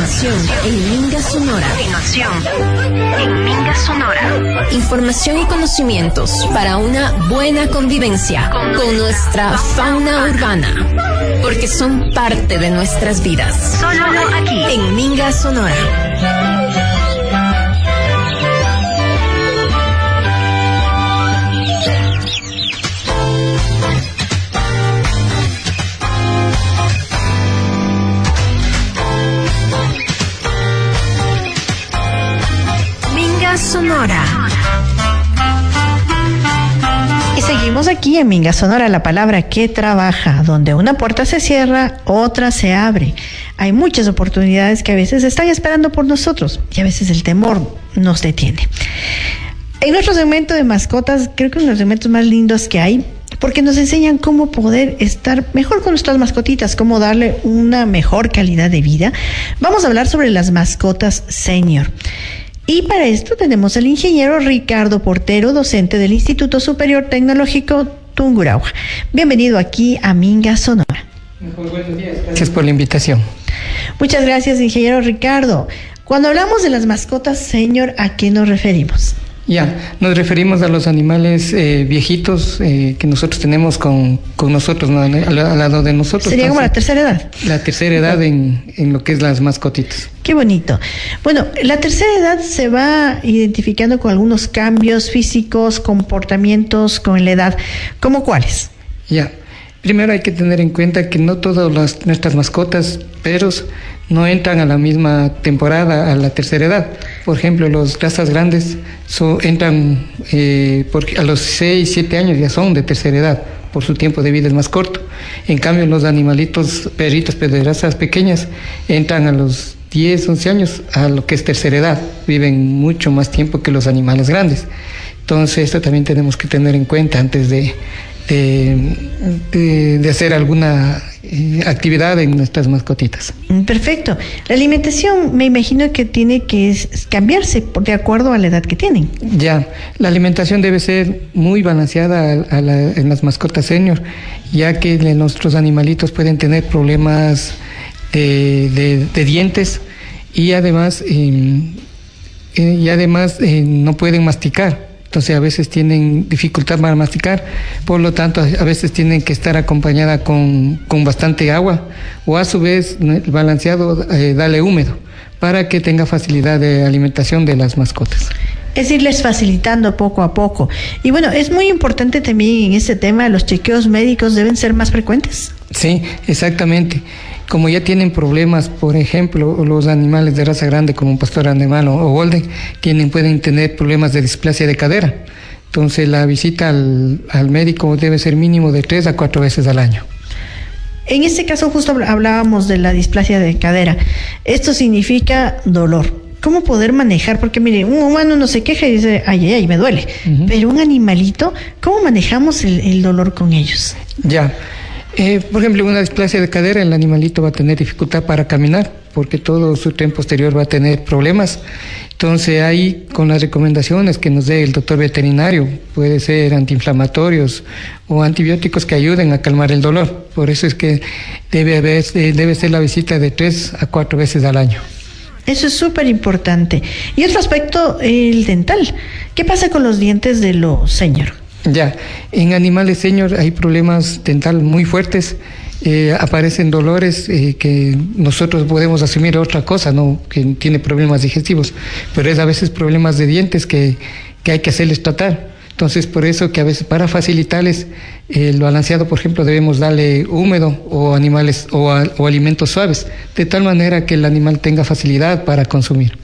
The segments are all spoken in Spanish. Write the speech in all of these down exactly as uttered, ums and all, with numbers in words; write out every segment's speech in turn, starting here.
continuación en Minga Sonora. Continuación en Minga Sonora. Información y conocimientos para una buena convivencia con nuestra fauna urbana, porque son parte de nuestras vidas. Solo aquí en Minga Sonora. Sonora. Y seguimos aquí en Minga Sonora, la palabra que trabaja, donde una puerta se cierra, otra se abre. Hay muchas oportunidades que a veces están esperando por nosotros y a veces el temor nos detiene. En nuestro segmento de mascotas, creo que uno de los segmentos más lindos que hay, porque nos enseñan cómo poder estar mejor con nuestras mascotitas, cómo darle una mejor calidad de vida. Vamos a hablar sobre las mascotas senior. Y para esto tenemos al ingeniero Ricardo Portero, docente del Instituto Superior Tecnológico Tungurahua. Bienvenido aquí a Minga Sonora. Muy buenos días, gracias por la invitación. Muchas gracias, ingeniero Ricardo. Cuando hablamos de las mascotas senior, ¿a qué nos referimos? Ya, nos referimos a los animales eh, viejitos eh, que nosotros tenemos con, con nosotros, ¿no? al, al lado de nosotros. Sería como la tercera edad. La tercera edad en, en lo que es las mascotitas. Qué bonito. Bueno, la tercera edad se va identificando con algunos cambios físicos, comportamientos con la edad. ¿Cómo cuáles? Ya, primero hay que tener en cuenta que no todas las, nuestras mascotas, perros, no entran a la misma temporada, a la tercera edad. Por ejemplo, los razas grandes so, entran eh, porque a los seis, siete años ya son de tercera edad, por su tiempo de vida es más corto. En cambio, los animalitos, perritos, pero de razas pequeñas, entran a los diez, once años a lo que es tercera edad. Viven mucho más tiempo que los animales grandes. Entonces, esto también tenemos que tener en cuenta antes de, de, de, de hacer alguna eh, actividad en nuestras mascotitas. Perfecto. La alimentación me imagino que tiene que cambiarse de acuerdo a la edad que tienen. Ya, la alimentación debe ser muy balanceada a, a la, en las mascotas senior, ya que nuestros animalitos pueden tener problemas de, de, de dientes y además, eh, eh, y además eh, no pueden masticar. Entonces a veces tienen dificultad para masticar, por lo tanto a veces tienen que estar acompañada con, con bastante agua o a su vez balanceado, eh, darle húmedo para que tenga facilidad de alimentación de las mascotas. Es irles facilitando poco a poco. Y bueno, es muy importante también en este tema, los chequeos médicos deben ser más frecuentes. Sí, exactamente. Como ya tienen problemas, por ejemplo, los animales de raza grande como un pastor alemán o golden, tienen, pueden tener problemas de displasia de cadera. Entonces la visita al, al médico debe ser mínimo de tres a cuatro veces al año. En este caso justo hablábamos de la displasia de cadera. Esto significa dolor. ¿Cómo poder manejar? Porque mire, un humano no se queja y dice, ay, ay, ay, me duele. Uh-huh. Pero un animalito, ¿cómo manejamos el, el dolor con ellos? Ya. Eh, por ejemplo, una displasia de cadera, el animalito va a tener dificultad para caminar, porque todo su tren posterior va a tener problemas. Entonces, ahí, con las recomendaciones que nos dé el doctor veterinario, puede ser antiinflamatorios o antibióticos que ayuden a calmar el dolor. Por eso es que debe haber, debe ser la visita de tres a cuatro veces al año. Eso es súper importante. Y otro aspecto, el dental. ¿Qué pasa con los dientes de los senior? Ya, en animales senior hay problemas dental muy fuertes, eh, aparecen dolores eh, que nosotros podemos asumir otra cosa, no que tiene problemas digestivos, pero es a veces problemas de dientes que, que hay que hacerles tratar. Entonces, por eso que a veces para facilitarles eh, el balanceado, por ejemplo, debemos darle húmedo o animales o, a, o alimentos suaves, de tal manera que el animal tenga facilidad para consumir.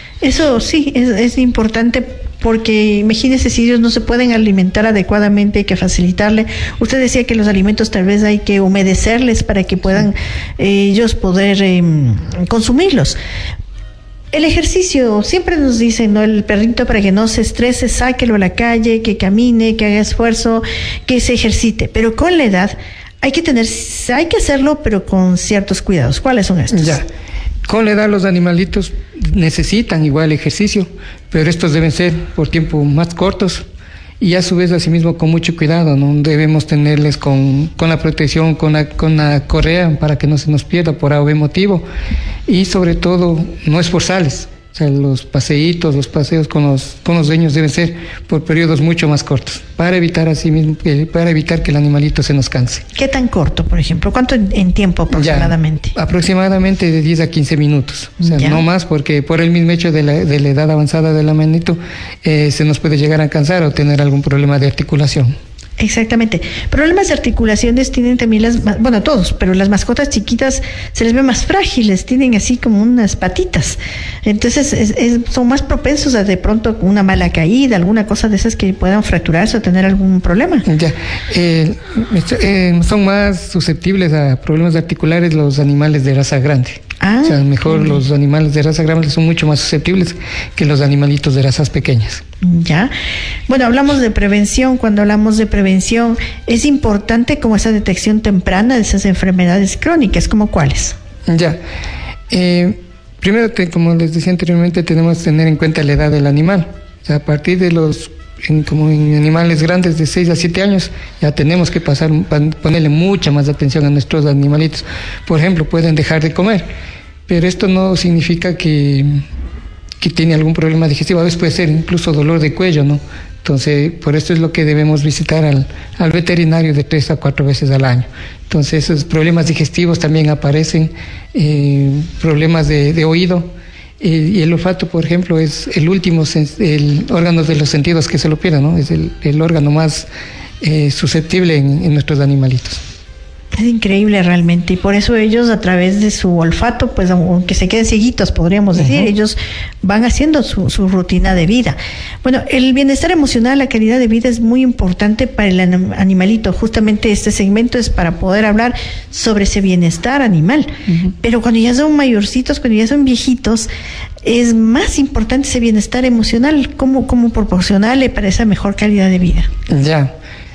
Eso sí, es, es importante porque imagínense si ellos no se pueden alimentar adecuadamente, hay que facilitarle. Usted decía que los alimentos tal vez hay que humedecerles para que puedan eh, ellos poder eh, consumirlos. El ejercicio, siempre nos dicen, ¿no? El perrito para que no se estrese, sáquelo a la calle, que camine, que haga esfuerzo, que se ejercite. Pero con la edad hay que tener, hay que hacerlo, pero con ciertos cuidados. ¿Cuáles son estos? Ya. Con la edad los animalitos necesitan igual ejercicio, pero estos deben ser por tiempo más cortos y a su vez asimismo con mucho cuidado, ¿no? Debemos tenerles con, con la protección, con la, con la correa para que no se nos pierda por A o B motivo, y sobre todo no esforzarles. O sea, los paseitos, los paseos con los, con los dueños deben ser por periodos mucho más cortos, para evitar así mismo, eh, para evitar que el animalito se nos canse. ¿Qué tan corto, por ejemplo? ¿Cuánto en, en tiempo aproximadamente? Ya, aproximadamente de diez a quince minutos. O sea, ya. No más, porque por el mismo hecho de la, de la edad avanzada del animalito, eh, se nos puede llegar a cansar o tener algún problema de articulación. Exactamente. Problemas de articulaciones tienen también las, bueno, todos, pero las mascotas chiquitas se les ve más frágiles, tienen así como unas patitas. Entonces es, es, son más propensos a de pronto una mala caída, alguna cosa de esas que puedan fracturarse o tener algún problema. Ya, eh, eh, son más susceptibles a problemas articulares los animales de raza grande. Ah, o sea, mejor bien. Los animales de raza grande son mucho más susceptibles que los animalitos de razas pequeñas. Ya. Bueno, hablamos de prevención. Cuando hablamos de prevención, es importante como esa detección temprana de esas enfermedades crónicas, ¿como cuáles? Ya. Eh, primero, te, como les decía anteriormente, tenemos que tener en cuenta la edad del animal. O sea, a partir de los, en, como en animales grandes de seis a siete años, ya tenemos que pasar, ponerle mucha más atención a nuestros animalitos. Por ejemplo, pueden dejar de comer, pero esto no significa que... que tiene algún problema digestivo, a veces puede ser incluso dolor de cuello, ¿no? Entonces, por esto es lo que debemos visitar al, al veterinario de tres a cuatro veces al año. Entonces, esos problemas digestivos también aparecen, eh, problemas de, de oído, eh, y el olfato, por ejemplo, es el último el órgano de los sentidos que se lo pierde, ¿no? Es el, el órgano más eh, susceptible en, en nuestros animalitos. Es increíble realmente, y por eso ellos a través de su olfato, pues aunque se queden cieguitos, podríamos decir, uh-huh. ellos van haciendo su, su rutina de vida. Bueno, el bienestar emocional, la calidad de vida es muy importante para el animalito. Justamente este segmento es para poder hablar sobre ese bienestar animal. Uh-huh. Pero cuando ya son mayorcitos, cuando ya son viejitos, es más importante ese bienestar emocional. ¿Cómo, cómo proporcionarle para esa mejor calidad de vida? Ya.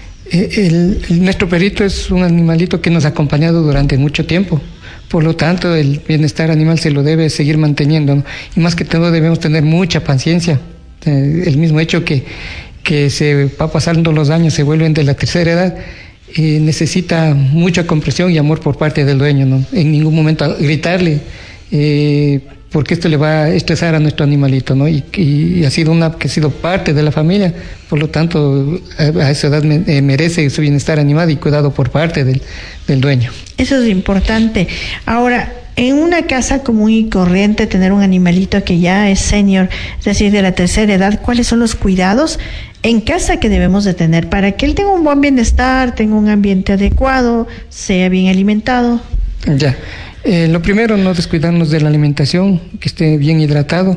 El, el, nuestro perrito es un animalito que nos ha acompañado durante mucho tiempo, por lo tanto el bienestar animal se lo debe seguir manteniendo, ¿no? Y más que todo debemos tener mucha paciencia. Eh, el mismo hecho que, que se va pasando los años, se vuelven de la tercera edad, eh, necesita mucha comprensión y amor por parte del dueño, ¿no? En ningún momento gritarle, eh, porque esto le va a estresar a nuestro animalito, ¿no? Y, y ha sido una que ha sido parte de la familia, por lo tanto a, a esa edad me, eh, merece su bienestar animal y cuidado por parte del, del dueño. Eso es importante. Ahora, en una casa común y corriente, tener un animalito que ya es senior, es decir, de la tercera edad, ¿cuáles son los cuidados en casa que debemos de tener para que él tenga un buen bienestar, tenga un ambiente adecuado, sea bien alimentado? Ya. Eh, lo primero, no descuidarnos de la alimentación, que esté bien hidratado,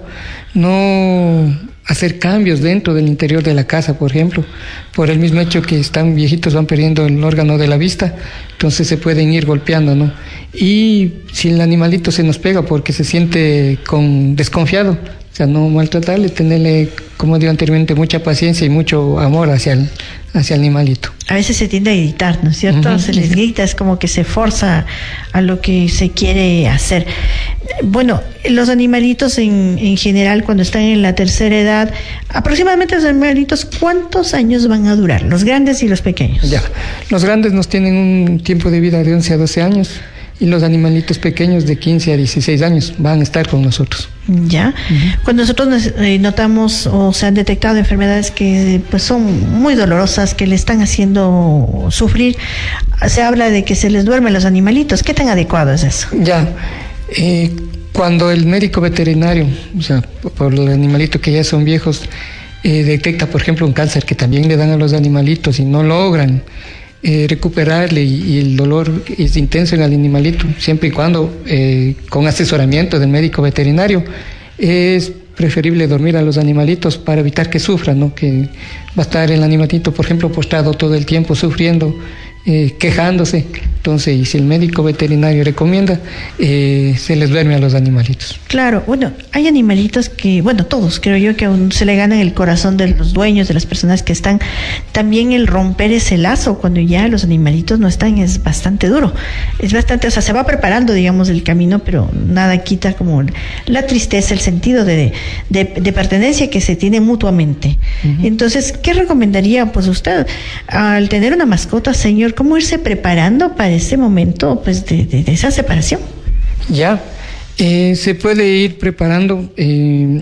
no hacer cambios dentro del interior de la casa, por ejemplo, por el mismo hecho que están viejitos, van perdiendo el órgano de la vista, entonces se pueden ir golpeando, ¿no? Y si el animalito se nos pega porque se siente con desconfiado, o sea, no maltratarle, tenerle, como digo anteriormente, mucha paciencia y mucho amor hacia el, hacia el animalito. A veces se tiende a gritar, ¿no es cierto? Uh-huh. Se les grita, es como que se forza a lo que se quiere hacer. Bueno, los animalitos en, en general, cuando están en la tercera edad, aproximadamente los animalitos, ¿cuántos años van a durar? Los grandes y los pequeños. Ya, los grandes nos tienen un tiempo de vida de once a doce años. Y los animalitos pequeños de quince a dieciséis años van a estar con nosotros. Ya. Uh-huh. Cuando nosotros nos, eh, notamos o se han detectado enfermedades que pues son muy dolorosas, que le están haciendo sufrir, se habla de que se les duermen los animalitos. ¿Qué tan adecuado es eso? Ya. Eh, cuando el médico veterinario, o sea, por los animalitos que ya son viejos, eh, detecta, por ejemplo, un cáncer que también le dan a los animalitos y no logran Eh, recuperarle y, y el dolor es intenso en el animalito, siempre y cuando eh, con asesoramiento del médico veterinario, es preferible dormir a los animalitos para evitar que sufran, ¿no? Que va a estar el animalito, por ejemplo, postrado todo el tiempo sufriendo, eh, quejándose, Entonces, y si el médico veterinario recomienda, eh, se les duerme a los animalitos. Claro, bueno, hay animalitos que, bueno, todos creo yo que aún se le ganan el corazón de los dueños, de las personas que están. También el romper ese lazo cuando ya los animalitos no están es bastante duro. Es bastante, o sea, se va preparando, digamos, el camino, pero nada quita como la tristeza, el sentido de, de, de pertenencia que se tiene mutuamente. Uh-huh. Entonces, ¿qué recomendaría pues usted al tener una mascota, señor? ¿Cómo irse preparando para ese momento pues de, de, de esa separación? Ya, eh, se puede ir preparando, eh,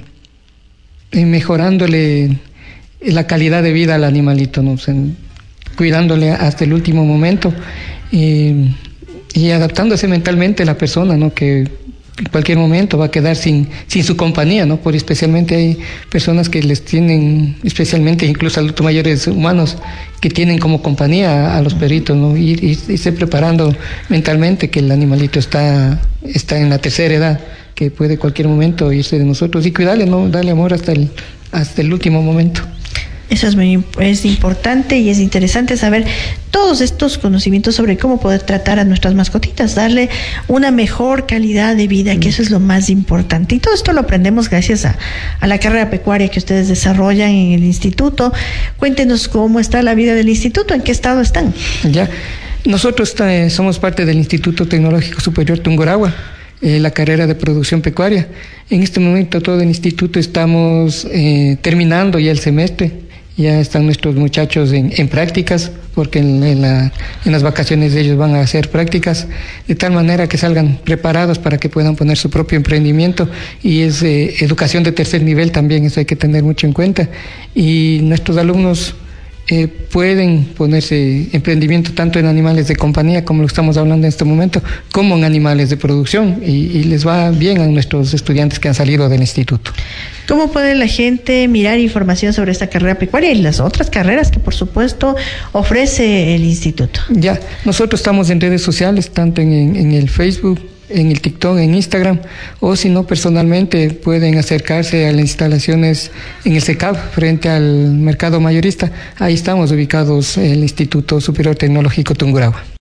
eh, mejorándole la calidad de vida al animalito, ¿no? O sea, cuidándole hasta el último momento, eh, y adaptándose mentalmente a la persona, ¿no? Que en cualquier momento va a quedar sin sin su compañía, ¿no? Por especialmente hay personas que les tienen, especialmente incluso adultos mayores humanos, que tienen como compañía a, a los perritos, ¿no? Ir, ir, irse preparando mentalmente que el animalito está está en la tercera edad, que puede cualquier momento irse de nosotros, y cuidarle, ¿no? Darle amor hasta el hasta el último momento. Eso es muy es importante y es interesante saber todos estos conocimientos sobre cómo poder tratar a nuestras mascotitas, darle una mejor calidad de vida, que eso es lo más importante. Y todo esto lo aprendemos gracias a, a la carrera pecuaria que ustedes desarrollan en el instituto. Cuéntenos cómo está la vida del instituto, en qué estado están. Ya, nosotros eh, somos parte del Instituto Tecnológico Superior Tungurahua, eh, la carrera de producción pecuaria. En este momento todo el instituto estamos eh, terminando ya el semestre. Ya están nuestros muchachos en, en prácticas, porque en, en, la, en las vacaciones de ellos van a hacer prácticas, de tal manera que salgan preparados para que puedan poner su propio emprendimiento. Y es eh, educación de tercer nivel también, eso hay que tener mucho en cuenta. Y nuestros alumnos eh, pueden ponerse emprendimiento tanto en animales de compañía, como lo estamos hablando en este momento, como en animales de producción, y, y les va bien a nuestros estudiantes que han salido del instituto. ¿Cómo puede la gente mirar información sobre esta carrera pecuaria y las otras carreras que, por supuesto, ofrece el instituto? Ya, nosotros estamos en redes sociales, tanto en, en, en el Facebook, en el TikTok, en Instagram, o si no, personalmente pueden acercarse a las instalaciones en el SECAP, frente al mercado mayorista. Ahí estamos ubicados, el Instituto Superior Tecnológico Tungurahua.